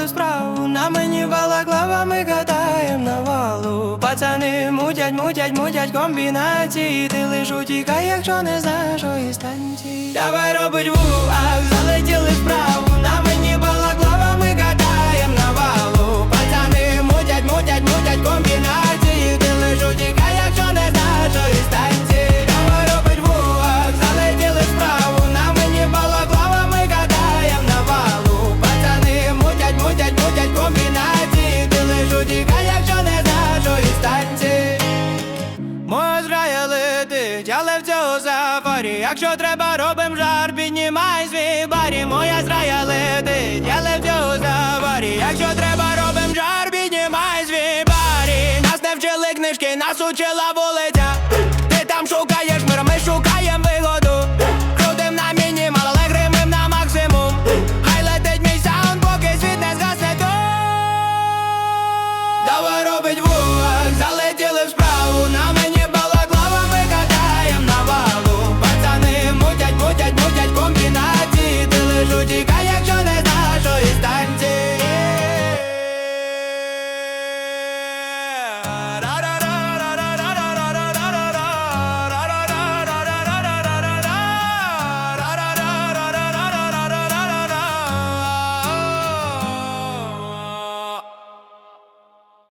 залетіли в справу. На мені балаклава, ми катаєм на валу. Пацани мутять комбінації. Ти лиш утікай, якщо не знаєш, що із станції. Давай робить вуах, залетіли в справу. На мені балаклава, ми катаєм на валу. Пацани мутять комбінації. Ти лиш утікай, якщо не знаєш, що із станції. Давай робить вуах, залетіли в справу. На мені балаклава, ми катаєм на валу. Пацани мутять комбінації. Ти лиш утікай, якщо не знаєш, що із станції. Моя зграя летить, але в цього сафарі. Якщо треба, робим